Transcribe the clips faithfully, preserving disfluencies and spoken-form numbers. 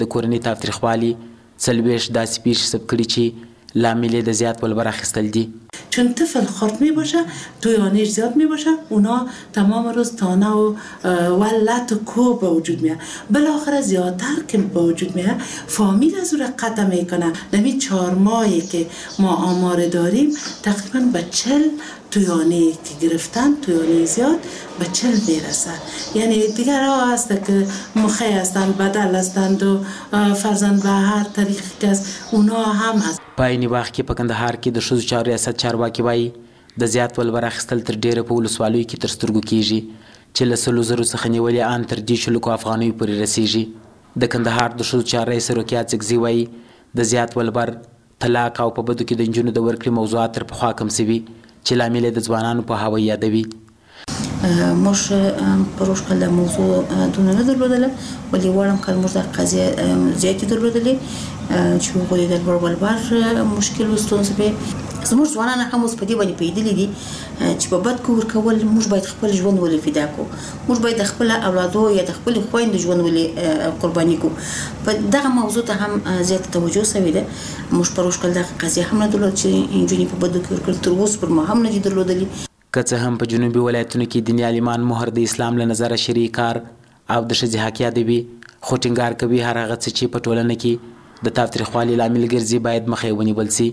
د کورنۍ تاوتریخوالي څلوېښت داسې پیښې ثبت کړي چې لامل یې د زیات ولور اخیستل دي. چون طفل خرد می باشه تویانش زیاد می باشه اونا تمام روز تانه و ولت و کوب به وجود میاد. بالاخره زیادتر که به وجود میاد فامیل از او را قطع میکنه. نمی چهار ماهی که ما آمار داریم تقریبا به چل تویانی که گرفتن تویانی زیاد به چل میرسه. یعنی دیگر ها هست که مخی هستند بدل هستند و فرزند به هر طریقی که است اونا هم هست. په عیني وخت کې په کندهار کې د ښځو چارو ریاست چارواکي وایي د زیات ولور اخیستل تر ډیره په ولسوالیو کې تر سترګو کیږي چې له سلو زرو څخه نیولې ان تر دېرشو لکو افغانیو پورې رسیږي. د کندهار د ښځو چارو رئیس رقیه څکزي وایي د زیات ولور طلاق او په بدو کې د نجونو د ورکړې موضوعات تر پخوا کم سوي چې لامل یې د ځوانانو پوهاوی یادوي. موږ پروژ کله موضوع دونه نه درلودله ولی وړم کله موږ د قضیه زیاتې درلودلې چې هغوی د لوړ ولور مشکل و ستونزې به زموږ ځوانان هم اوس په دې باندې پوهېدلي دي چې په بد کې ورکول موږ باید خپل ژوند ولې فدا کړو. موږ باید د خپلو اولادو یا د خپلې خویندو ژوند ولې قرباني کړو. په دغه موضوع ته هم زیاته توجه سوې ده. موږ پروژ کله دغه قضیه هم نه درلوده چې نجونې په بدو کې ورکړل تر اوسه پر ما هم نه دي درلودلي. که څه هم په جنوبي ولایتونو کې دیني عالمان مهر د اسلام له نظره شرعي کار او د ښځې حق یادوي خو ټینګار کوي هر هغه څه چې په ټولنه کې د تاوتریخوالي لامل ګرځي باید مخه یې ونیول سي.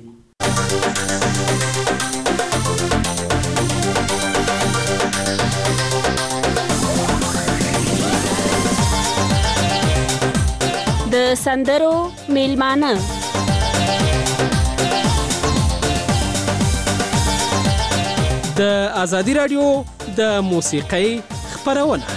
د سندرو میلمانه د آزادي رادیو د موسیقۍ خپرونه.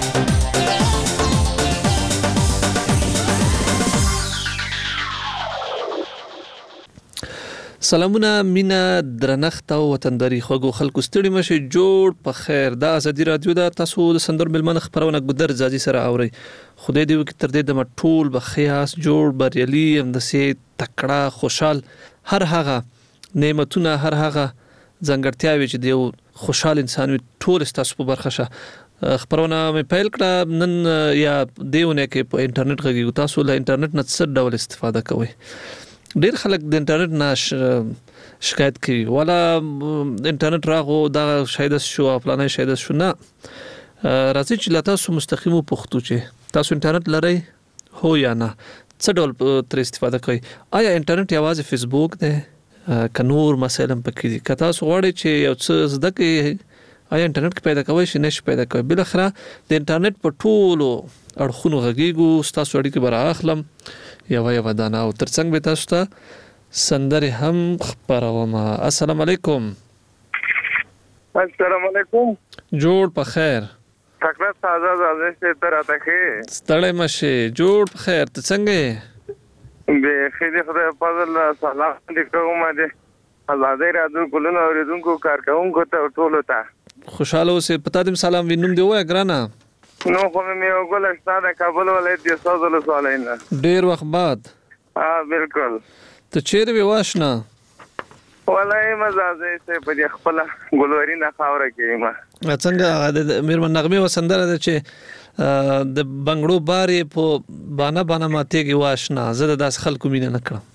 سلامونه مینا درنښت او وطنداري خوږو خلکو ستړي مشه جوړ په خیر. د آزادي رادیو د تاسو د سندرو میلمانه خپرونه ګودر ځاځي سره اوري. خدای دې وکړي تر دې د ټول به خیاس جوړ بریالي همداسې تکړه خوشحال هر هغه نعمتونه هر هغه ځانګړتیاوې چې د یو خوشحال انسان وي ټول ستاسو په برخه شه. خپرونه مې پیل کړه نن یا دیونه کې په انټرنیټ غږیږو. تاسو له انټرنیټ نه څه ډول استفاده کوئ؟ ډیر خلک د انټرنیټ نه شکایت کوي ولا انټرنیټ راغو دا شاید شو پلانه شاید شو نه. راځي چې لا تاسو مستقیم پښتو چې تاسو انټرنیټ لرئ هو یا نه څه ډول تر استفاده کوئ؟ آیا انټرنیټ یوازې فیسبوک دی که نور مسایل هم پکې دي؟ که تاسو غواړئ چې یو څه زده کړئ آیا انټرنیټ کې پیدا کوئ شي نشي پیدا کوئ؟ بالاخره د انټرنیټ په ټولو اړخونو غږیږو ستاسو اړیکې به رااخلم یوه یوه دانه او ترڅنګ به تاسو ته سندرې هم خپروم. السلام علیکم. السلام علیکم. جوړ په خیر. تکړه تازه تازه څه تر راته کې ستړی مشه جوړ په خیر. ته څنګه یې؟ به خدای خدای فضل سلام علیکم دې آزادۍ رادیو کولونو اوریدونکو کارکونکو ته ټولو ته خوشاله اوسې. پتا دې سلام وینم دی وای ګرانه نو خو مې یو ګل ستاره کابل ولایت دی سوزل سوالینه ډیر وخت بعد. ها بالکل. ته چیرې وې واشنا؟ ولای مزازه سه په خپل ګلورینه خاوره کې ما څنګه د میرمن نغمه وسندره ده چې د بنگړو بارې په بانا بانا ماتېږي واشنا زه د داس خلکو مینه نه کړم.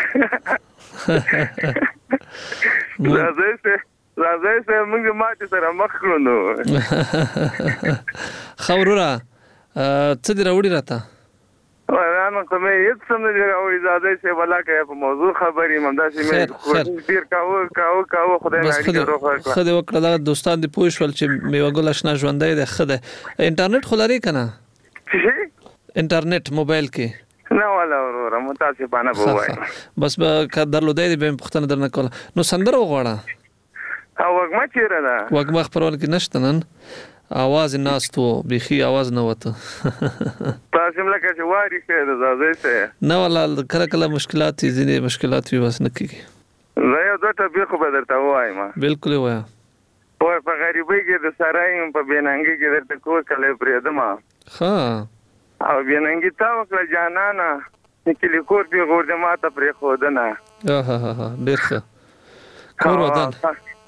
زازه سه زازه سه موږ ماته سره مخ کړو نو خورورا څه دی راوړی راته؟ وانا کوم هیڅ سم نه راوړی زازه سه ولا کې په موضوع خبرې ممداسي مې ډیر کاوه کاوه کاوه خدای مې روح ورکړه. خدای وکړه دا دوستان دی پوه شول چې میوه ګل آشنا ژوندۍ دی خدای. انټرنیټ خو لري کنه؟ انټرنیټ موبایل کې نه ولا ورور متاسفانه بوای بس به درلودای دی به پختنه درنه کوله. نو سندره وغواړه او وګما چیرې ده؟ وګما خبرونه کې نشته نن आवाज ناستو بيخي आवाज نه وته. تاسو ملکه چې واری شه د زازه سه نه ولا کله کله مشکلات دي ځینې مشکلات وي بس نه کیږي. زه یو دوه به خو به درته وایم. بالکل وایم. او په غریبۍ کې د سرایم په بیننګي کې درته کو کله پرېدم. ها او بیننګي تا وکړه جانانا نکلی کور په ګورده ماته پرې خودنه. ها ها ها ډیر ښه. کور ودان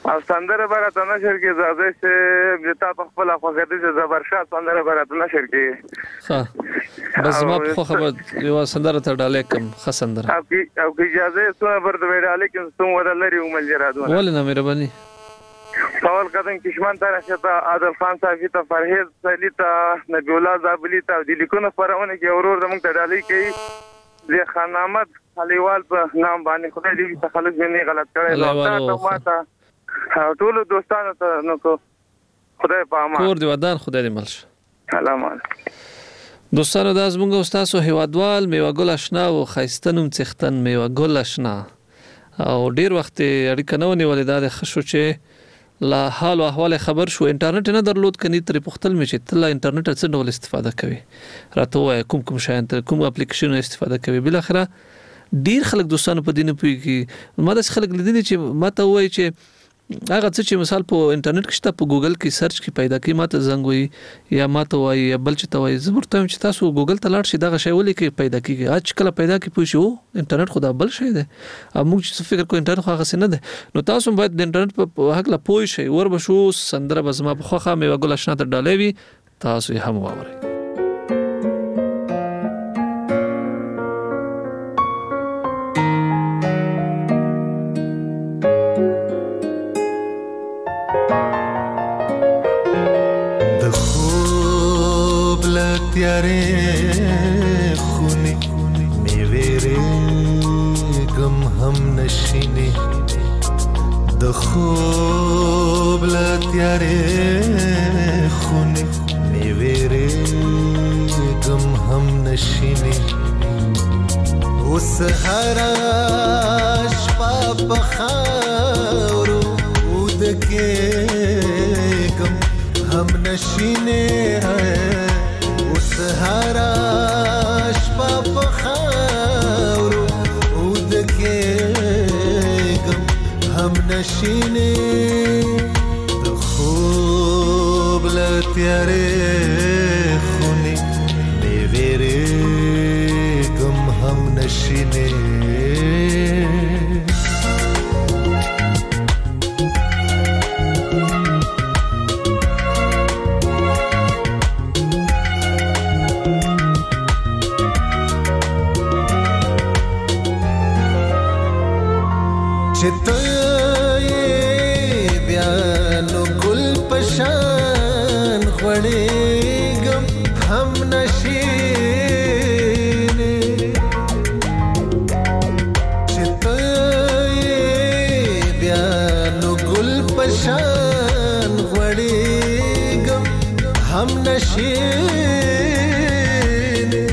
او سندره برات نشر کې زاده چې تا په خپل خوګه دې زبرشاه سندره برات نشر کې ها بس ما په خبر یو سندره ته ډالې کم ښه سندره او کې او کې اجازه سو برد ویډاله کې څوم ودلري عمل جرادونه ولنه مهرباني سوال کدن کشمان ته راشه عادل خان صاحب ته فرهیز سلی ته نبی الله زابلی ته د لیکونو پرونه کې اورور زموږ ته ډالۍ کوي د خان احمد خلیوال په نام باندې خدای دې تخلص نه غلط کړی نو تا ټول دوستانو ته نو کو خدای په امان کور دی ودان خدای دې ملش سلام علیکم دوستانو دا زموږ استاد هیوادوال میوه ګل آشنا او خایستنوم څښتن میوه ګل آشنا او ډیر وخت اړیکه نه ونیولې دا د خشو چې لا حال او احوال خبر شو انټرنیټ نه درلود کني تر پختل می چې تل انټرنیټ څخه ډول استفاده کوي راته وای کوم کوم شاین ته کوم اپلیکیشن استفاده کوي بل اخره ډیر خلک دوستانو په دینه پوي ما د خلک لیدل چې ماته وای چې هغه څه چې مثال په انټرنیټ کې شته په ګوګل کې سرچ کې پیدا کی ماته زنګ وي یا ماته وای یا بل چې توای زبرته چې تاسو ګوګل ته لاړ شئ دا شی ولې کې پیدا کیږي اج کله پیدا کی پوه شو انټرنیټ خدا بل شی دی موږ چې فکر کو انټرنیټ خو هغه څه نه دی نو تاسو باید د انټرنیټ په حق لا پوه شئ ور بشو سندره بزما په خوخه مې وګل آشنا ته ډالې وي تاسو یې هم واورئ تیارے خونی میویرے غم ہم نشینے د خوب لا تیارے خونی میویرے غم ہم نشینے اس ہرا شپا بخارو اود کے غم ہم نشینے ہیں سهارا شپا په خاورو اود کېږم هم نشینې د خوب له تیارې خونې مې وېرېږم هم نشینې چته بیا نو ګل پشان غړېږم هم نشینې چته بیا نو ګل پشان غړېږم هم نشینې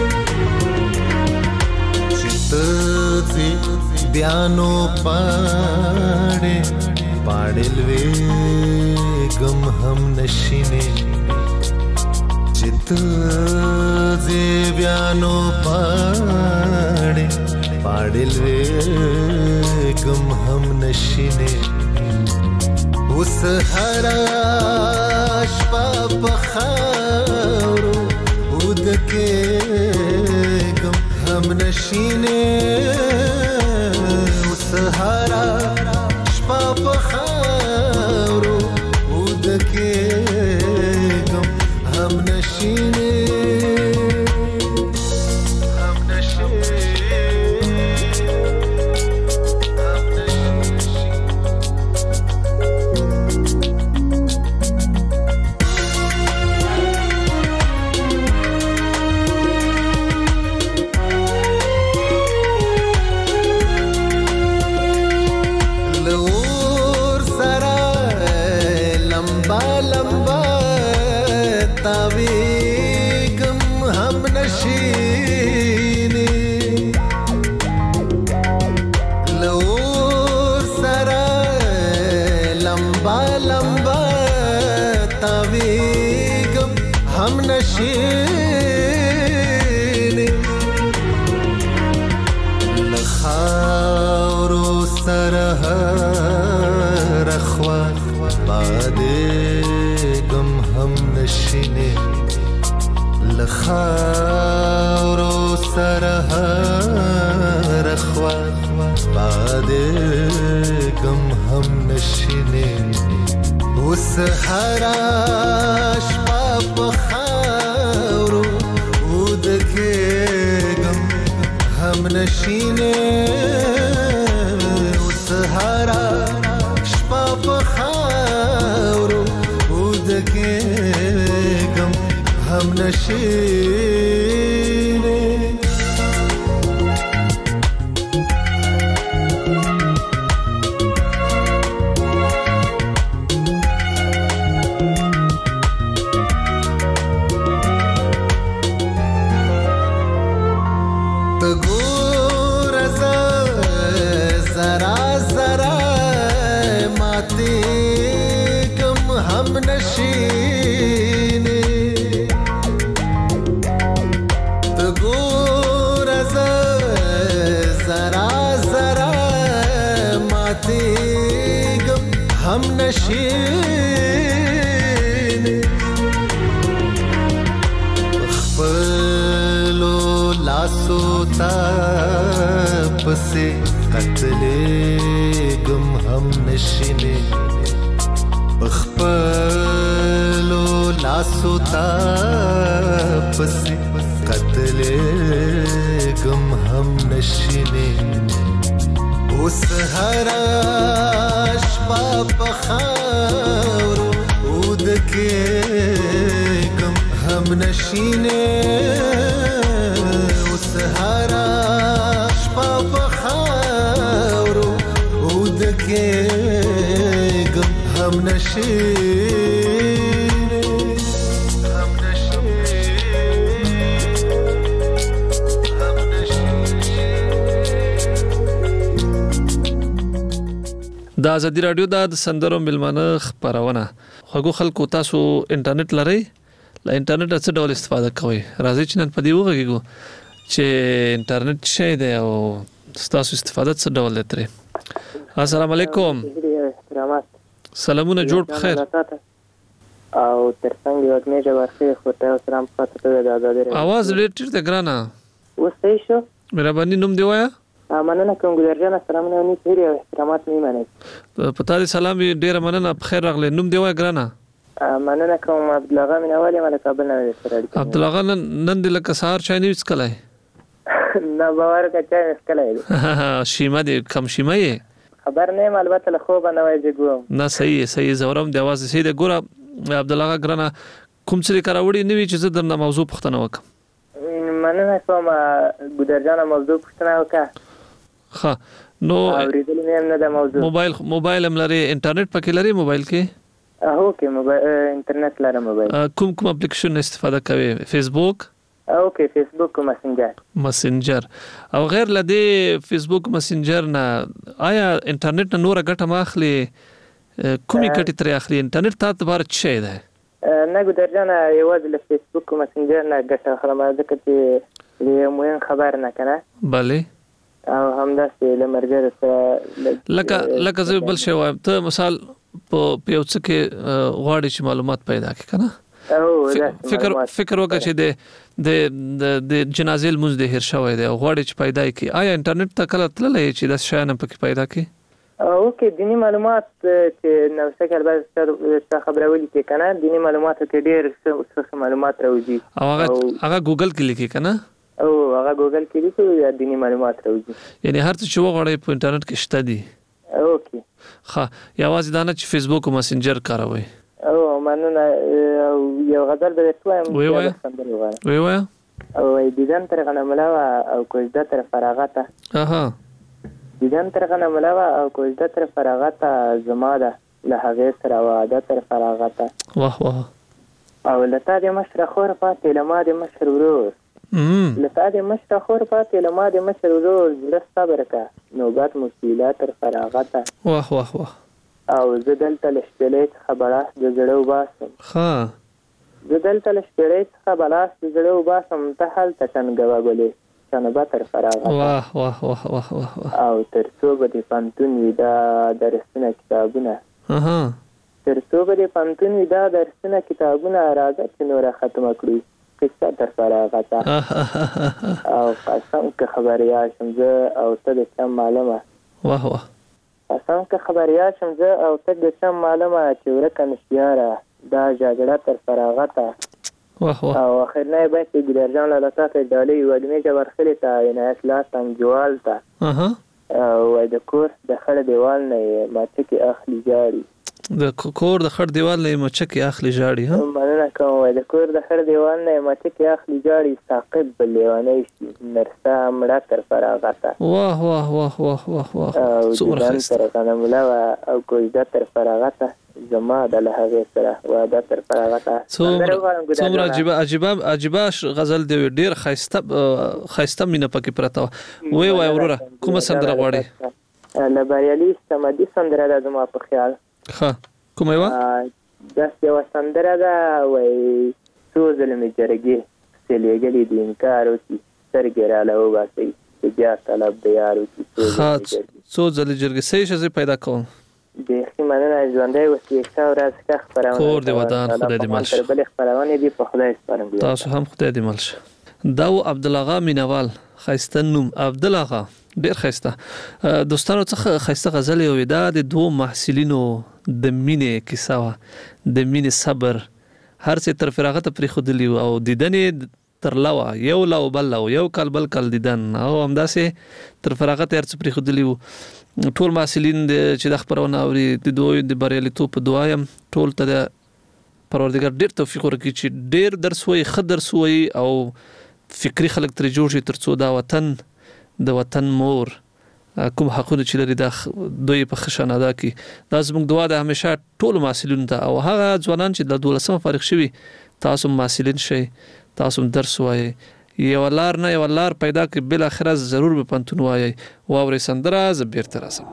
چته بیانو پاڑے پاڑل وے غم ہم نشینے چت زے بیانو پاڑے پاڑل وے غم ہم نشینے اس ہرا شپا بخارو اود کے غم ہم نشینے سهارا شپا په خاورو اود کېږم هم نشینې هم نشینې هم تاویږم هم نشینې لور سره لمبا لمبا تاویږم هم نشینې لخاورو سره هر خوا بادېږم هم نشینې لخاورو سره هر خوا بادېږم هم نشینې اوس هره شپه په خاورو ودکېږم هم نشینې اوس هره شپه په خاورو ودکېږم هم نشینې پسې قتلېږم هم نشینې پخپلو لاسو ته پسې قتلېږم هم نشینې اوس هره شپه په خاورو ودکېږم هم نشینې اوس هره شپه په خاورو ودکېږم هم نشینې هم نشینې هم نشینې. د ازادي رادیو د سندرو ملمانه خبرونه خو خلکو تاسو انټرنیټ لرئ له انټرنیټ څخه ډول استفاده کوئ راځي چې نن په دې وګورئ چې انټرنیټ شې دی او تاسو استفاده څه ډول لري. السلام علیکم. سلامونه جوړ په خیر. او ترڅنګ یو میجه ورخه خو ته سلام پاتې ته د ازادي رادیو आवाज ډېر ټیټ دی ګرانه. وسته شو مهرباني نوم دی وایا. مننه کوم ګلرجان سلامونه او نیت او احترامات مې منئ. پتا دې سلام ډېر مننه په خیر راغلی. نوم دی وایا ګرانه. مننه کوم عبد الله غا من اوله مله کابل نه سره. عبد الله غا نن د لکه سهار چای نیوس کله نه باور کا چای اسکلای شیمه دې کم شیمه یې خبر نه البته له خوب نه وای جګو نه صحیح صحیح زورم د आवाज صحیح د ګوره عبد الله غا ګرانه کوم څه کراوړي نوی چې زه درنه موضوع پښتنه وکم. مننه کوم ګودرجان موضوع پښتنه وکا. ها نو اوریدل مې نه د موضوع موبایل موبایل هم لري انټرنیټ پکې لري موبایل کې هو کې موبایل انټرنیټ لري موبایل کوم کوم اپلیکیشن استفاده کوي فیسبوک اوکې فیسبوک مسنجر مسنجر او غیر لدی فیسبوک مسنجر نه آیا انټرنیټ نه نور غټه ماخلي کومي کټی تر اخلي انټرنیټ ته بار چي ده نه ګدرجان یوازې له فیسبوک مسنجر نه غټه خلما ځکه چې مهم خبر نه کنه bale او همداسې له مرګره سره لکه لکه زه بل شی وایم ته مثال په پیوڅ کې غواړي چې معلومات پیدا کړي کنه فکر فکر وکړه چې د د د جنازې لمونځ د هیر شوی دی غواړي چې پیدا کړي آیا انټرنیټ ته کله تللی چې د شای نه پکې پیدا کړي اوکې دینی معلومات چې نو څه کله به خبرولې کې کنه دینی معلومات کې ډېر څه معلومات راوځي او هغه هغه ګوګل کې لیکي کنه او هغه ګوګل کې لیکي یا دینی معلومات راوځي یعنی هر څه چې وغواړي په انټرنیټ کې شته دي اوکې ښه یوازې دا نه چې فیسبوک او مسنجر کاروي او مننه یو غزل به توایم وی وای وی وای او دیدن تر غنملا او کوزده تر فراغته اها دیدن تر غنملا او کوزده تر فراغته زماده له هغه سره واده تر فراغته واه واه او لته د مشر خور پاتې لما د مشر ورور لته د مشر خور پاتې لما د مشر ورور زړه صبر کا نوبت مشکلات تر فراغته واه واه واه او زه دلته لشتلې خبره د زړه وباسم ها زه دلته لشتلې خبره د زړه وباسم ته حل تنګوا غلې څنګه تر فراغته واه واه واه واه واه او تر څو به د پانتون ودا درسونه کتابونه اها تر څو به د پانتون ودا درسونه کتابونه راځي چې نور ختم کړی قصه تر فراغته او قسم که خبریا شم زه او ته د کم معلومه واه واه قسم که خبریال شم زه او ته د سم معلومه چې ورکه نشیاره دا جګړه تر فراغته واه واه او اخر نه باید چې ګلرجان له لطافه ډالۍ وډمې جبرخلي ته عنایت الله تنګوال ته اها او د کور د خړ دیوال نه ماته کې اخلي جاړي د کور د خړ دیوال نه مچ کې اخلي جاړي ها مننه کوم د کور د خړ دیوال نه ماته کې اخلي جاړي ثاقب بلیوانه شي نرسا مړه تر فراغته واه واه واه واه واه واه څومره تر غنمله او کوجده تر فراغته زما د لهغه سره واده تر فراغته څومره عجیب عجیب عجیب غزل دی ډیر خاصه خاصه مینه پکې پرته وای وای وروره کومه سندره غواړي لبریالي سمدي سندره ده زما په خیال ها کومه و دا یو سندره ده وای څو ظلمي جرګي سلیګلې د انکار او سرګر علاوه واسي بیا طلب دی یارو ها څو ځلې جرګي سې شي پیدا کوم د خیمانه ژوندۍ وسې ښه ورځ ښه خبرونه کور دی ودان خدای دې مل شه بل خبرونه دي په خدای سپارم تاسو هم خدای دې مل شه داو عبدالغا مینوال خیسته نوم عبدالغا ډیر خیسته دوستانو څخه خیسته غزل یو دا د دوه محصلینو د مینې کیسه وا د مینې صبر هر څه تر فراغت پرې خودلی او دیدنې تر لوا یو لا بل لا یو کال بل کال دیدن او همداسې تر فراغت هر څه پرې خودلی ټول محصلین چې د خبرونه اوري د دوی د بریالیتوب په دعایم ټول ته پروردګار ډیر توفیق ورکړي چې ډیر درس وي خدر سوي او فکری خلک تر جوړ شي ترڅو دا وطن د وطن مور کوم حقونه چې لري د دوی په خشن ادا کی دا زموږ دعا ده همیشه ټول محصلین ته او هغه ځوانان چې د دولسم فارغ شوي تاسو محصلین شئ تاسو درس وایي یو لار نه یو لار پیدا کړئ بل اخر ضرور به پنتون وایي واوري سندره ز بیرته راځم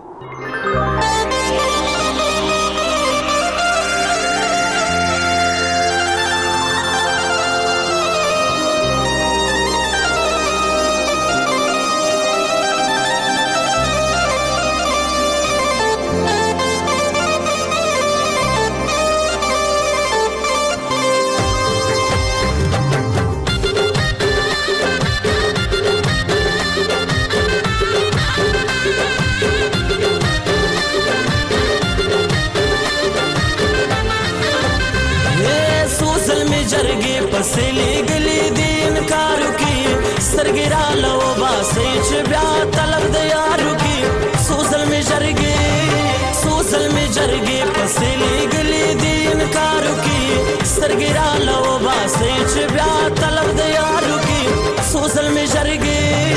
سلی گلی دین کارو کی سرگرا لو باسی چھ بیا طلب دیارو کی سوزل میں جرگی سوزل میں جرگی پسلی گلی دین کارو کی سرگرا لو باسی چھ بیا طلب دیارو کی سوزل میں جرگی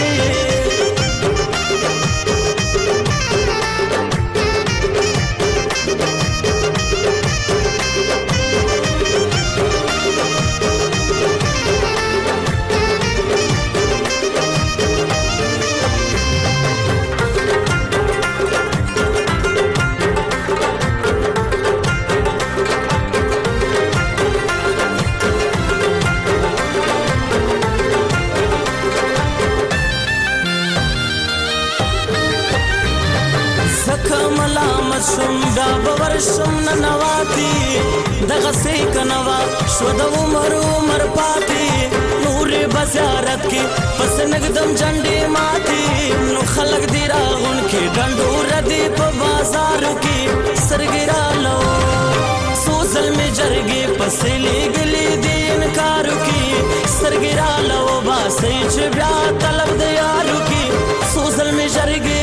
شم دا باور شم ننواتی دغه سې کنوا شو د عمر عمر پاتی نور بزیارت کې پس نګدم جنډې ماتي نو خلق دی راغون کې ډنډو ردی په بازار کې سرګرا لو سوزل می جرګې پس لګلې دین کارو کې سرګرا لو باسې چې بیا طلب د یارو کې سوزل می جرګې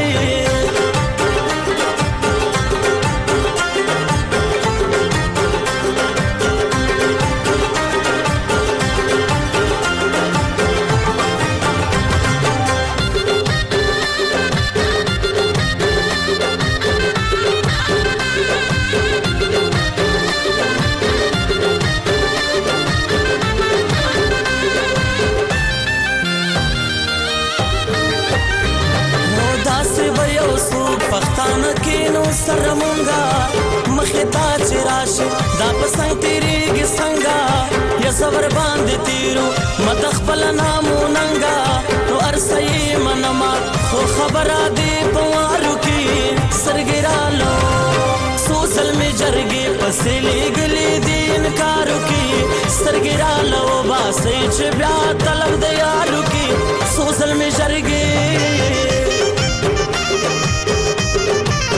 سره مونږه مخې ته چې راشي دا په څنګ تېرېږي څنګه یا صبر باندې تېرو مد خپله نامو ننګه نو ارسه یې منمه خو خبره دې په وارو کې سترګې رالو څو ځلمې جرګې پسې لېږلې دې انکارو کې سترګې رالو باسئ چې بیا طلب د یارو کې څو ځلمې جرګې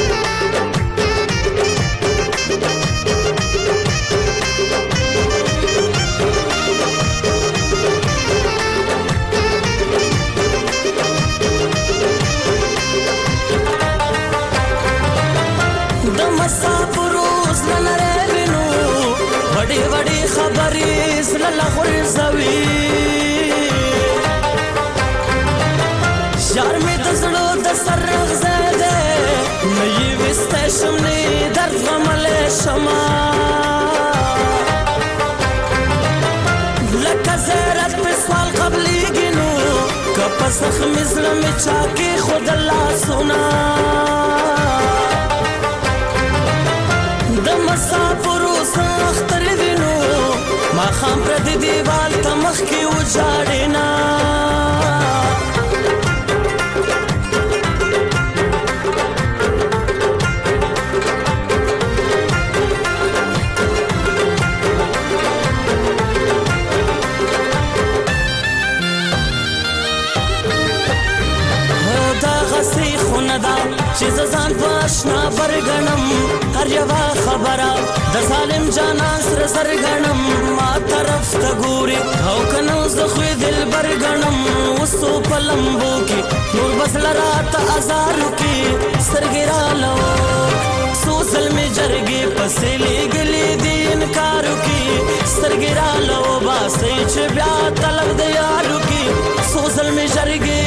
وړي وړي خبرې زړه غورځوي یار مې د زړه د سر رغزه ده نه یې وسته شم نه درد غملې شما لکه زیرت په سوال قبلېږي نو که په زخمې زړه مې چا کېښود لاسونه د مسافرو څه اختر دي نو ماښام پردي دیوال ته مخکې وچاړې نه چې ځان په آشنا برګنم هر یوه خبره د ظالم جانان سره زرګنم ما طرف ته ګوري او کنه زه خو دل برګنم وسو په لمبو کې نور بسل راته ازارو کې سترګې رالو سو ظلمې جرګې پسې لګلې دي انکارو کې سترګې رالو باسې چې بیا طلب د یارو کې سو ظلمې جرګې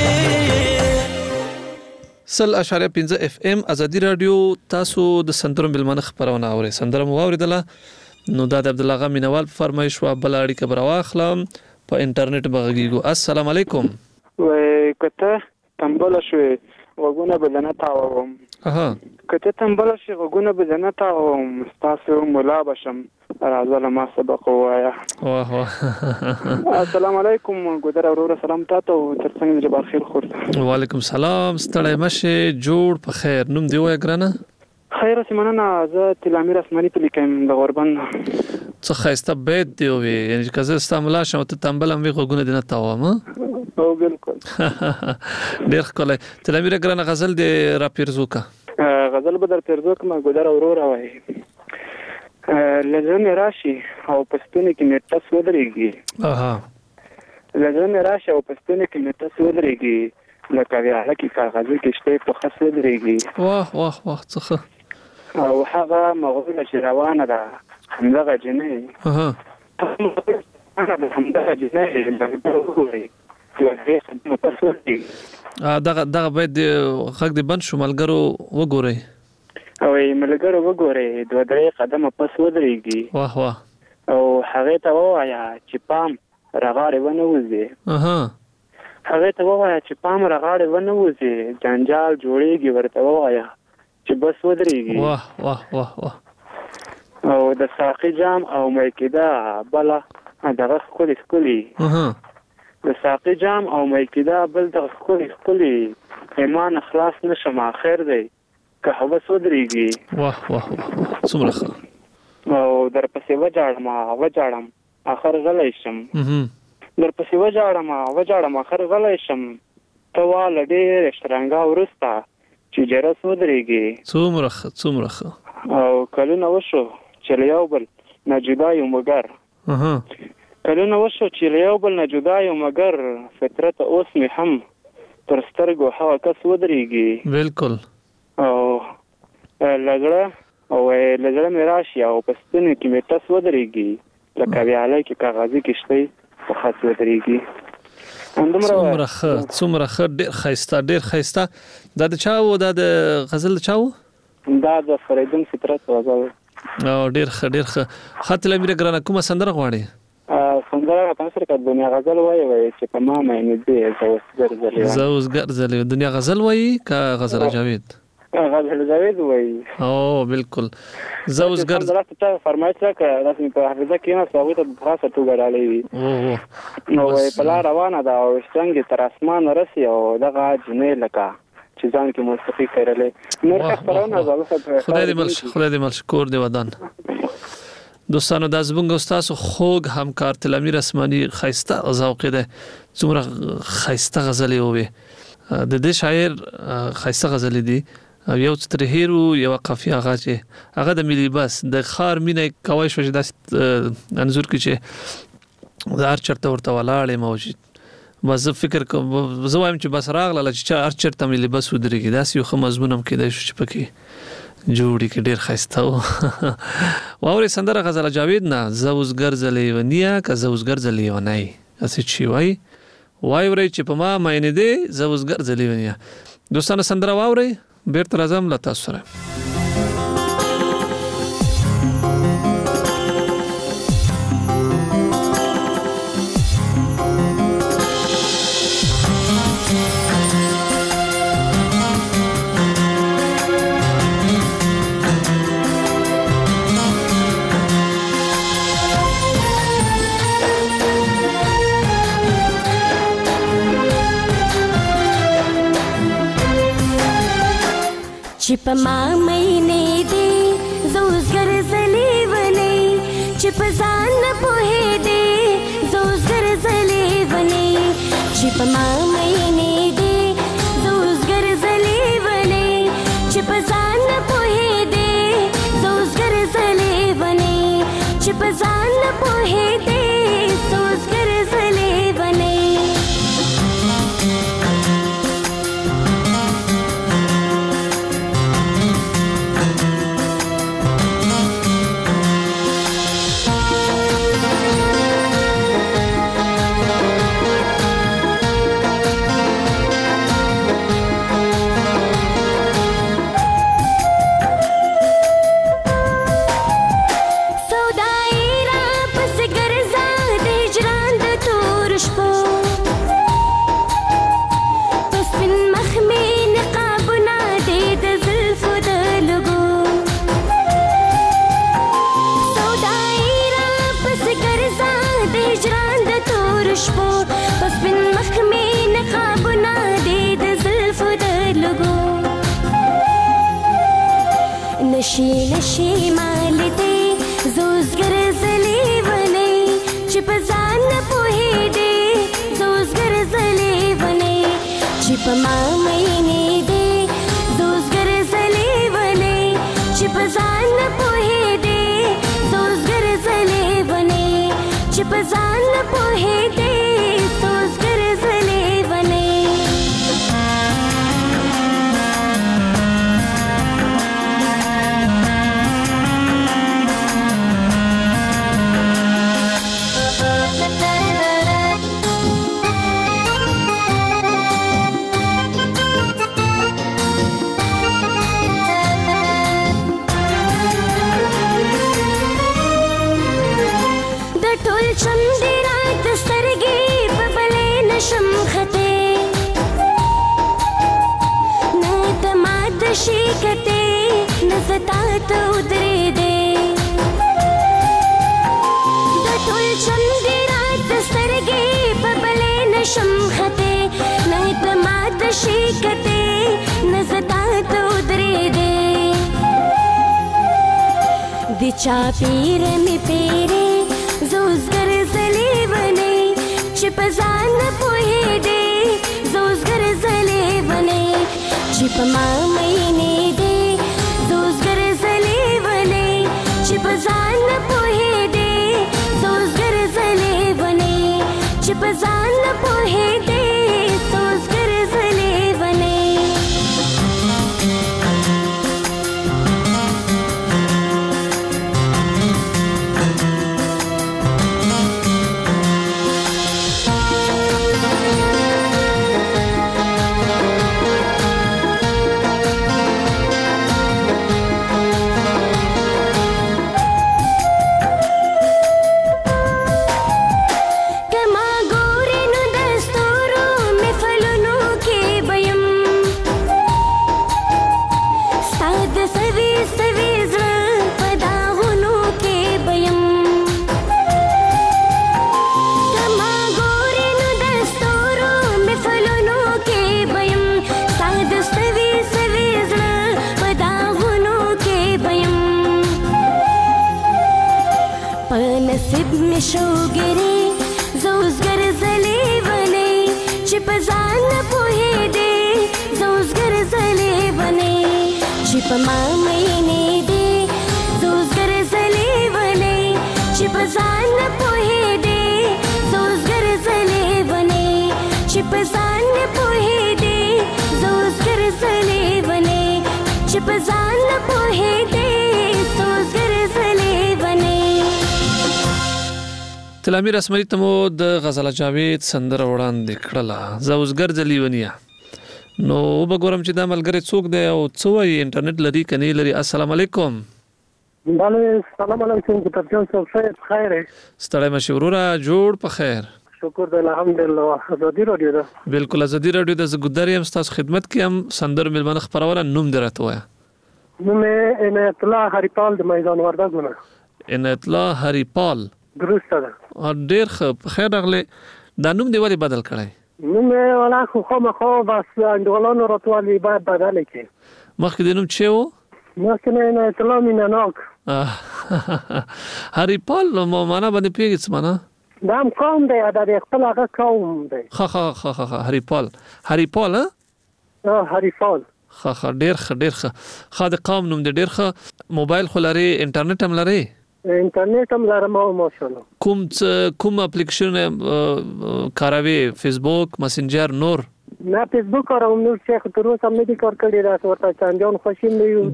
سل اشاریه پنځه اف ام ازادي رادیو تاسو د سندرو ملمنه خبرونه اورئ سندره مو اوریدله نو دا د عبد الله غا مینوال فرمایش وا بل اړیکه بر واخلم په انټرنیټ بغږیږو السلام علیکم وای کته تنبل شوې وګونه بدنه تاوم اها کته تنبل شي وګونه بدنه تاوم تاسو مولا بشم راځه ما سبق وایا واه واه السلام علیکم ګودر اورور سلام تاسو تر څنګه جبار خیر خور وعلیکم سلام ستړی مشه جوړ په خیر نوم دی وای ګرانه خیر سیمانه زه تلامیر اسماني په لیکم د غربن څه خاسته بیت دی وی یعنی که زه استعمال شم ته تنبلم وی غوګونه دینه تاوم او بالکل ډیر کله تلامیر ګرانه غزل دی را پیرزوکا غزل به در پیرزوک ما ګودر اورور وای لزم راشي او پستونه کې میټه سودريږي اها لزم راشي او پستونه کې میټه سودريږي لکه ویاله کې کاغذ کې شته په خاص سودريږي واه واه واه څه او هغه مغزله چې روانه ده همدغه جنې اها همدغه جنې دغه دغه باید خګ دی بند شو ملګرو وګورئ او ملګرو وګورئ دوه درې قدمه پس ودرېږي واه واه او هغې ته ووایه چې پام رغاړې ونه وځي اها هغې ته ووایه چې پام رغاړې ونه وځي جنجال جوړېږي ورته ووایه چې بس ودرېږي واه واه واه واه او د ساقي جام او میکده بله دغه ښکلي ښکلي اها د ساقي جام او میکده بل دغه ښکلي ښکلي ایمان خلاص نشم اخر دی که هوس ودرېږي واه واه واه څومره ښه او درپسې وجاړم وجاړم اخر غلی شم درپسې وجاړم وجاړم اخر غلی شم ته واله ډېرې شرنګا وروسته چې جرس ودرېږي څومره ښه څومره ښه او کلونه وشو چې له یو بل نه جدا یو مګر کلونه وشو چې له یو بل نه جدا یو مګر فطرت اوس مې هم تر سترګو هغه کس ودرېږي بالکل او لګړه او لګړه مې راشي او پستونه کې مې تاسو ودرېږي لکه ویاله کې کاغذي کې شته په خاص ودرېږي څومره ښه څومره ښه ډېر ښایسته ډېر ښایسته دا د چا و دا د غزل د چا و دا د فریدون فطرت غزل او ډېر ښه ډېر ښه خاطر امیر ګرانه کومه سندره غواړي سندره تاسو سره د دنیا غزل وایي وایي چې په ما مې نه دی زوسګر زلي زوسګر زلي دنیا غزل وایي کا غزل جاوید غزل جاوید وایي او بالکل زوسګر سندره ته فرمایش راکړه لازم په حافظه کې نه ثابت په خاصه توګه راړې وي او نو په لار روانه ده او څنګه تر اسمان رسي او دغه جنې لکه چې ځان کې موسیقي کړلې نور خبرونه زما خدای دې ملش خدای دې ملش کور دی ودان دوستانو د زبونګ استاد خوګ همکار تلامیر اسماني خيسته ذوق ده څومره خيسته غزلې وې د دې شاعر خيسته غزلې دي یو ترهیرو یو قافیه هغه چې هغه د ملي بس د خار مینه کوي شو چې د انزور کې چې هر چرته ورته ولاړې موجود بس فکر کوم زه وایم چې بس راغله چې هر چرته ملي بس ودرېږي دا یو خو مضمونم کې دی چې پکې جوړی کې ډیر خسته و. واورې سندره غزل جاوید نه زوزګر زلیونیا که زوزګر زلیونای اسی چی وای وای ورې چې په ما مینه دی زوزګر زلیونیا. دوستانه سندره واورې بیرته راځم له تاسو سره. چې په ما مینې دی زوزګر زلیونی چې په ځان نه پوهېدې زوزګر زلیونی چې په ما مینې دی زوزګر زلیونی چې په ځان نه پوهېدې زوزګر زلیونی چې په ځان نه پوهېدې زوزګر زلیونی. نشي نشي مالتي زوزګر زلیونی چې په ځان نه پوهېدې زوزګر زلیونی چې په ما مینې دی زوزګر زلیونی چې په ځان نه پوهېدې زوزګر زلیونی چې په ځان نه پوهېدې زوزګر زلیونی. شیکتے نزتا تو ادرے دے د ټول چندی رات سترګې په بلې نشم خته نه ته مات شیکتے نزتا تو ادرے دے د چا پیر می پیرې زوزګر زلیونی چې په ځان نه پوهېدې زوزګر زلیونی چې په ما مینې دی زوزګر زلیونی چې په ځان نه پوهېدې زوزګر زلیونی چې په ځان نه پوهېدې زوزګر زلیونی. شوګری زوزګر زلیونی چې په ځان نه پوهېدې زوزګر زلیونی چې په ما مینې دی زوزګر زلیونی چې په ځان نه پوهېدې زوزګر زلیونی چې په ځان نه پوهېدې زوزګر زلیونی چې په ځان نه پوهېدې تلامي رسمي تمو د غزل جاوید سندره وړاندې کړله زوزګر جلیونیا نو وبګورم چې دا ملګری څوک دی او څو یې انټرنیټ لري کني لري. السلام علیکم. بله سلام علیکم کتاب جان صاحب خیر ستړی مشه وروره جوړ په خیر شکر دی الحمدلله. ازادي رادیو ده بالکل ازادي رادیو د زګدار یم ستاسو خدمت کې هم سندر ملمن خبرونه نوم درته وایا. نوم یې عنایت الله هریپال د میدان وردګونه. عنایت الله هریپال درسته ده. ډېر ښه خیر راغلی. دا نوم دی ولې بدل کړی؟ نوم یې ولا خو خامخا بس انډولانو راتوالی باید بدل کړي. مخکې د نوم څه و؟ مخکې نه عنایت الله مینه‌ناک. هریپال نو معنا باندې پیږي څه معنا؟ دا هم قوم دی دا د خپل هغه قوم دی. ښه ښه ښه ښه هریپال هریپال ها هریپال ښه ښه ډېر ښه ډېر ښه ښه د قوم نوم دی ډېر ښه. موبایل خو لري انټرنیټ هم لري؟ انټرنیټ هم لرم او ماشاءالله. کوم کوم اپلیکیشن کاروي؟ فیسبوک مسنجر نور؟ نه فیسبوک کاروم نور څه تر اوسه مې دي کار کړی دا ورته چانجان خوشی نه یو.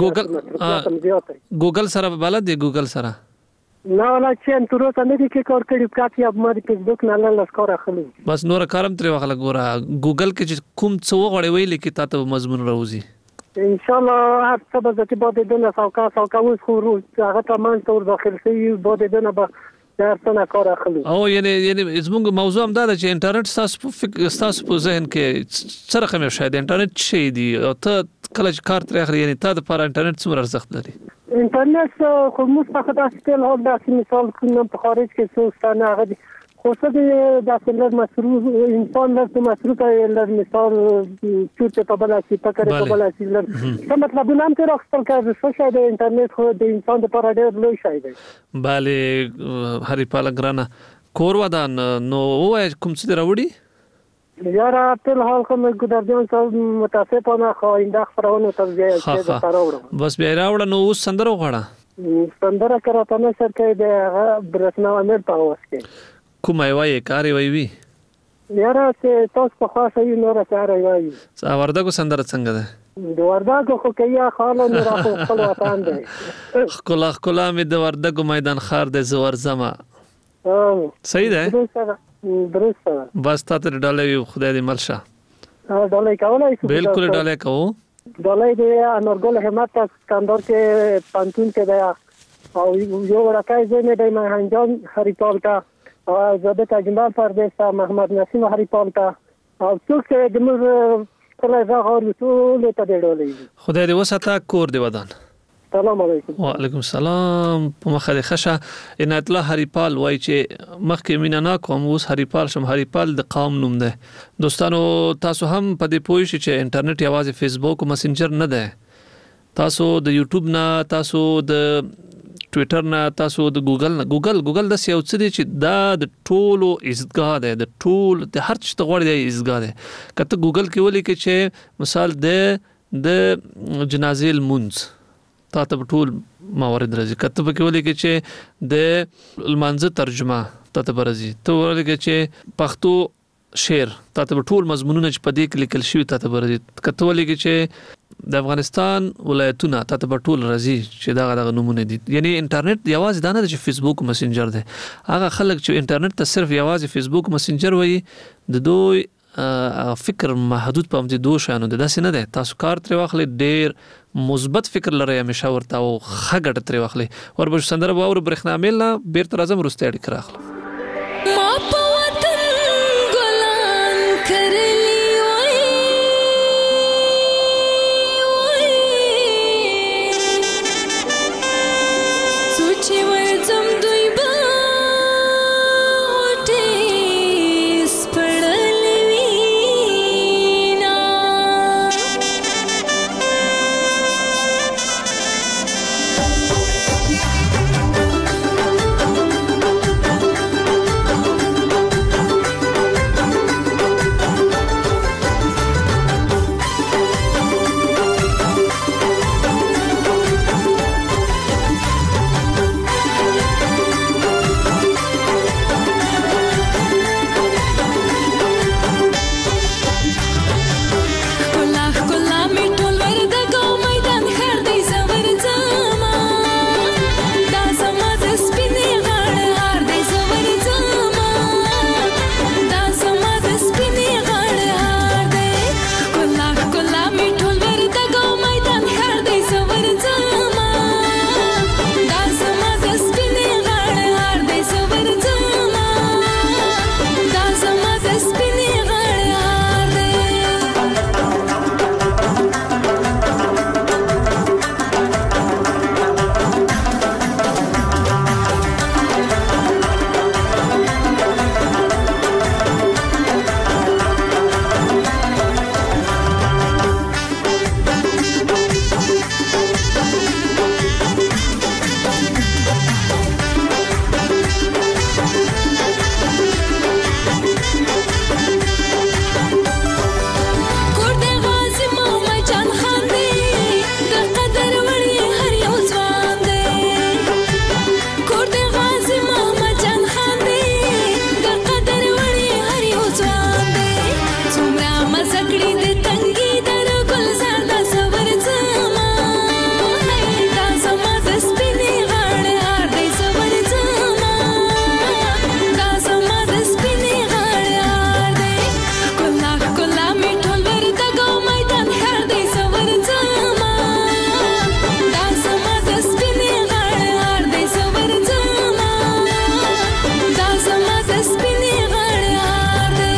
ګوګل ګوګل سره بلد دی ګوګل سره؟ نه ولا چې تر اوسه مې دي کار کړی پکاتې اب ما د فیسبوک نه لاله کار اخلي. بس نور کارم تر وغه ګوره ګوګل کې کوم څه وغړې ویل کې تاسو مضمون راوځي ان شاء الله هر څه به ذاتي بده دنه ساوکا ساوکا اوس خو هغه ته مان تور داخل شي بده دنه به هر څه کار اخلي. او یعنی یعنی زموږ موضوع هم دا ده چې انټرنیټ تاسو په تاسو په ذهن کې څه رقم شاید انټرنیټ شي دی او ته کله چې کار تر اخلي یعنی ته د پر انټرنیټ څومره ارزښت لري؟ انټرنیټ خو موږ په خاطر ستل هو د مثال کوم په خارج کې څو ستانه هغه خو څه د داسې مصروف انسان له مصروف له مثال چې په بل شي په کړه په بل شي څه مطلب نه هم تر خپل کار څه شي د انټرنیټ خو د انسان د پر ډېر لوی شي دی. bale هریپال ګرانه کور ودان نو وای کوم څه راوړي؟ یاره په حال کوم ګدار جان صاحب متاسفانه خو انده خبرونه تر ځای چې راوړم بس بیا راوړ نو اوس سندره غواړه سندره کراته نه سر کې د برسنا امیر په واسطه کومه وایي کاری وایي وی یاره چې تاسو په خاصه یو نور کاری وایي. څا وردګو سندره څنګه ده؟ د وردګو خو کیا خاله نه راخو خپل وطن دی. خلا خلا می د وردګو میدان خار د زور زما. صحیح ده؟ درسته. بس تاسو ډالې خدای دې ملشه. ډالې کولای شو. بالکل ډالې کوو. ډالې د انورګل همت کاندار کې پانتون کې دی او یو ورکای زمې د مهنجان هریپال کا او زده تجمع پردیسا محمد نسیم هریپال کا او څوک چې د موږ کله راغورو ټول ته ډېرولې. خدای دې وساته کور دې ودان. سلام علیکم. وعلیکم السلام. په مخه د خشه عنایت الله هریپال وای چې مخکې مینه‌ناک کوم اوس هریپال شم. هریپال د قوم نوم ده. دوستانو تاسو هم په دې پوه شئ چې انټرنیټ یوازې فیسبوک او مسنجر نه ده. تاسو د یوټیوب نه تاسو د ټویټر نه تاسو د ګوګل نه ګوګل ګوګل د سیاو څه دي چې دا د ټولو عزتګاه ده د ټول د هر څه غوړ دی عزتګاه ده. کته ګوګل کې ولي کې چې مثال د د جنازې المنز تا ته ټول موارد راځي. کته کې ولي کې چې د المنز ترجمه تا ته راځي. ته ولي کې چې پښتو شعر تا ته ټول مضمونونه چې په دې کې لیکل شوی تا ته راځي. کته ولي کې چې د افغانستان ولایتونه ته په ټول راځي چې دا غو نمونه دي. یعنی انټرنیټ یوازې دا نه چې فیسبوک مسنجر ده. هغه خلک چې انټرنیټ ته صرف یوازې فیسبوک مسنجر وایي د دوی فکر محدود په دې دوه شانو ده. داسې نه ده. تاسو کار تر واخلي ډېر مثبت فکر لري همیشه ورته او خګټ تر واخلي وربه سندره باور برخنا مل نه بیرته راځم روسته اړ کراخله زکړې د تنګي در ګلزار دا صبر زما دا زما د سپینې غاړې هار دی صبر زما دا زما د سپینې غاړې هار دی ګلا ګلا می ټول ورته ګو میدان هار دی صبر زما دا زما د سپینې غاړې هار دی صبر زما دا زما د سپینې غاړې هار دی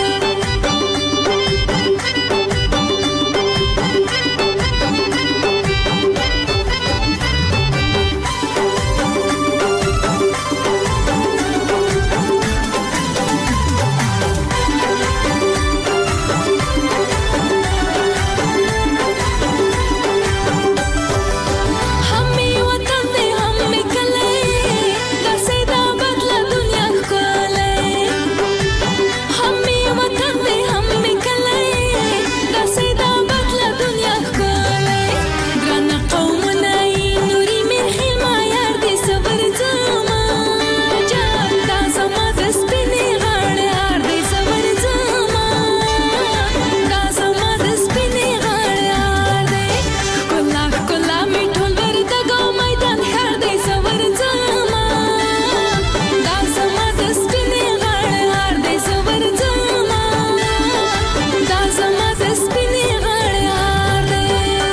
همي وطن دی همي کلی داسې دا بدله دنیا ښکلی همي وطن دی همي کلی داسې دا بدله دنیا ښکلی ګرانه قومونه یې نوري میرخیل ما یار دی صبر زما جان دا زما د سپینې غاړې هار دی صبر زما دا زما د سپینې غاړې هار دی ښکلا ښکلا می ټول ورته ګو میدان هار دی صبر زما دا زما د سپینې غاړې هار دی صبر زما دا زما د سپینې غاړې هار دی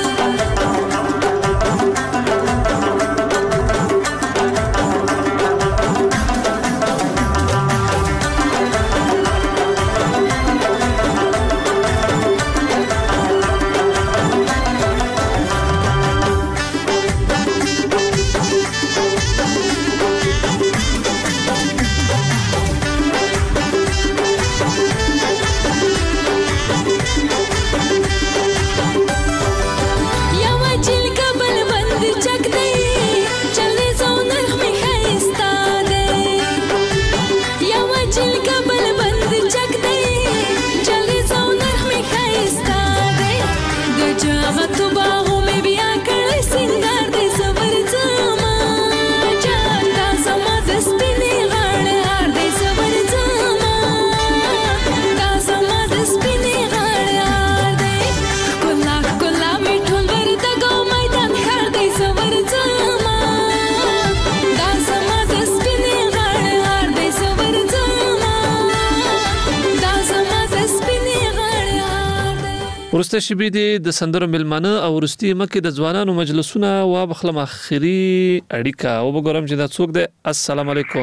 یوه جلګه بل بند چک دی چلې زو نرخ می ښایسته دی یوه جلګه بل بند چک دی چلې زو نرخ می ښایسته دی د جغتو باغو می بیا کړی سینګار دی صبر زما جان دا زما د سپینې غاړې هار دی صبر زما دا زما د سپینې غاړې هار دی ښکلا ښکلا می ټول ورته ګو میدان هار دی صبر زما دا زما د سپینې غاړې هار دی صبر زما دا زما د سپینې غاړې هار دی. ورسته شبي دي د سندرو ملمانه او ورستي مکه د ځوانانو مجلسونه وا بخلم اخري اړیکه او وګورم چې دا څوک دی. السلام علیکم.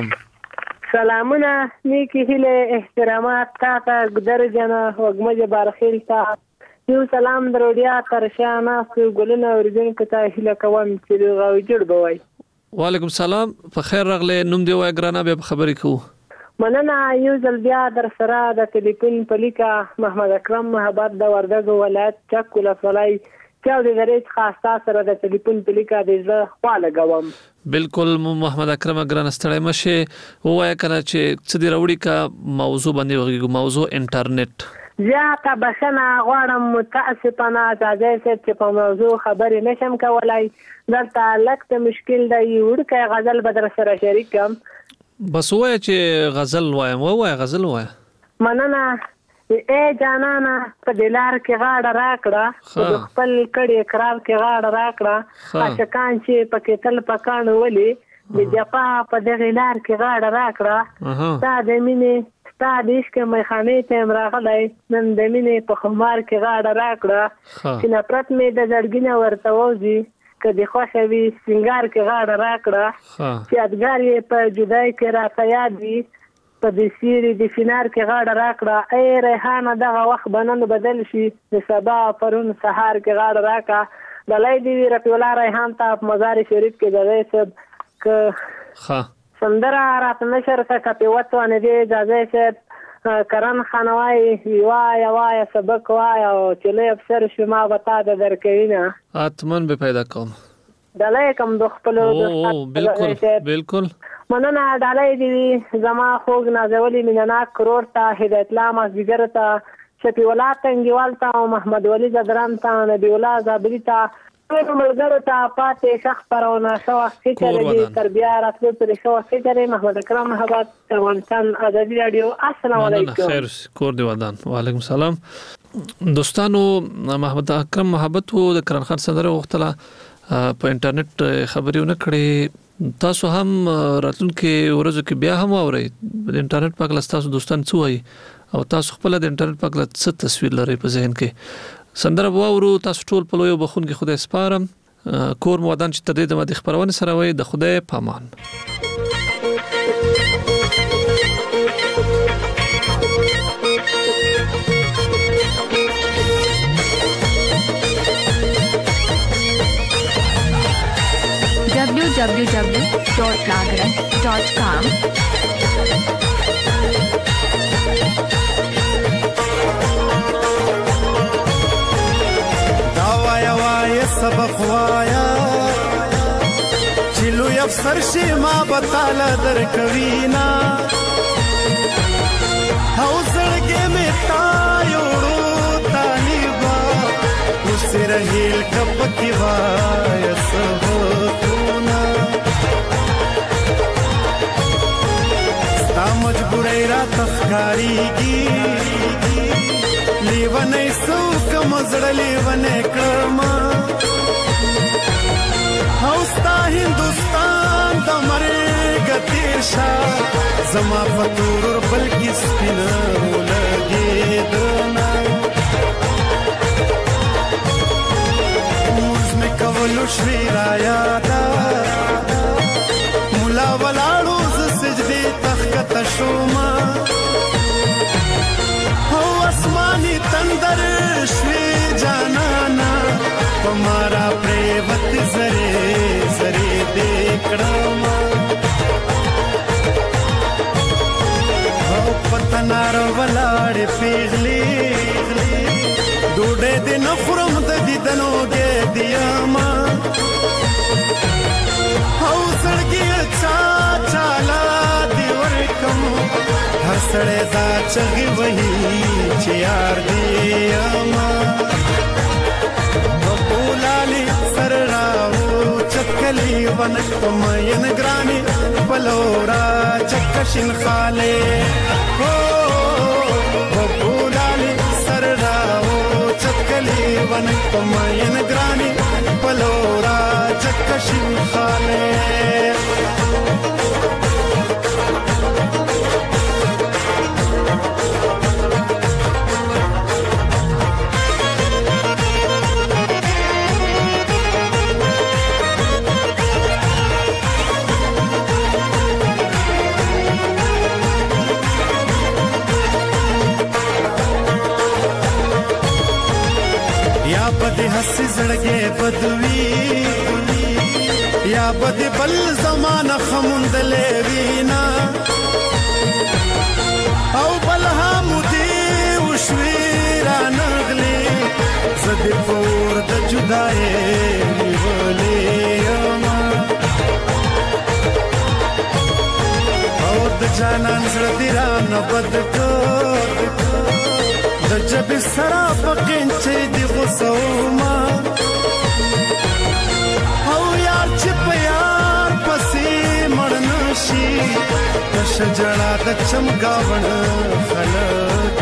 سلامونه نیکی هیله احترامات تا ته ګدر جنا وګمجه بارخیل تا یو سلام دروډیا ترشانا سو ګلونه ورجن کته هیله کوم چې غوي جوړ بوي. وعلیکم سلام په خیر راغله. نوم دی وای ګرانه به خبرې کوو. مننه یو ځل بیا در سره د ټلیفون پلیکا محمد اکرم محبت د وردګ ولایت چک ولسوالۍ چاو د درې خاصه سره د ټلیفون پلیکا د زړه خواله غوم. بالکل محمد اکرم ګران ستړی مشه وای کنه چې څه دی راوړي کا موضوع باندې وګورئ. موضوع انټرنیټ زیاته بشنه غواړم متاسفانه اجازه چې په موضوع خبرې نشم کولای دلته لکه مشکل دی ورکه غزل بدر سره شریکم بس وای چې غزل وایم وای غزل وای مننه اے جانانا په دلار کې غاړه راکړه په خپل کړي اقرار کې غاړه راکړه اشکان چې پکې تل پکان ولي د جپا په دغه لار کې غاړه راکړه تا د مینې تا د عشق میخانه ته راغلی نن د مینې په خمار کې غاړه راکړه چې نفرت مې د زړګینه ورته وځي که د خوښه وي سنگار کې غاړه راکړه چې ادګار یې په جدای کې راته یاد وي په د سیری د فینار کې غاړه راکړه ای ریحانه دغه وخت بنن بدل شي د سبا پرون سهار کې غاړه راکړه دلای دی رفیع الله ریحان ته په مزار شریف کې د وېسب ک ها سندره رات نشر ته کپی وته نه دی اجازه شه کرن خانوای وای وای سبق وای او چله افسر شما وتا د درکینه اتمن به پیدا کوم دلای کوم د خپل او بالکل بالکل مننه دلای دی زما خوګ نازولی میننا کرور ته هدایت الله مازیګر ته شفیع الله تنګیوال ته محمد ولی زدران ته نبی الله زابری ته ټول ملګرو ته پاتې ښه خپرونه ښه وخت ښه چلېږي تر بیا راتلو پورې ښه وخت ښه چلېږي. محمد اکرم محبت افغانستان ازادي راډیو. السلام علیکم. خیر کور دی ودان. وعلیکم السلام. دوستانو محمد اکرم محبت وو د کرن خان سندره وختله په انټرنیټ خبرونه کړې. تاسو هم راتلونکي ورځو کې بیا هم اورئ د انټرنیټ په اړه تاسو دوستان څه وایي او تاسو خپل د انټرنیټ په اړه څه تصویر لرئ په ذهن کې. سندره واورو تاسو ټول په لوی بخون کې خدای سپارم. کور مودان چې تر دې د مدي خبرونه سره وای د خدای پامان. डब्ल्यू डब्ल्यू डब्ल्यू डॉट नागरन डॉट कॉम दावाया वाया सबक वाया चिलू अफसर शे मा बताला दर कवीना हौसड़गे में तायोड़ो तालिबा उसे रहेल कप की वाया सब मजबूरी रात कारी लेवने सौ कमजड़ लेवने कमा हौसता हिंदुस्तान दमरे गतीशा जमा पतूर बल्कि स्पिन लगे दोना मुझ में कवलु श्री रायादा मुला वलाड़ू सजदे तख्त शोमा हो आसमानी तंदर श्री जानाना हमारा प्रेमत जरे जरे देखड़मा हो पतनार वलाड़े पीगली दूडे दिन फुरम दी दनोगे दियामा हो सड़गी अच्छा चाला हर सड़े दा चगी वही चियार दियामा बबूलाली सरराऊ चक्कली वनक मयन ग्रानी बलोरा चक्कशिन खाले हो बबूलाली सरराऊ चक्कली वनक मयन ग्रानी बलोरा चक्कशिन खाले हंसी जड़गे बदवी या बद बल जमाना खमुंदले वीना औ बलहा मुदी उशवीरा नगले जद पोर द जुदाए बोले यमा औ द जानन जड़दिरा न बद को जब सरा पकिंचे दी गुसौमा हो यार छिप यार पसी मड़नशी तश जड़ा द चमगावण खलक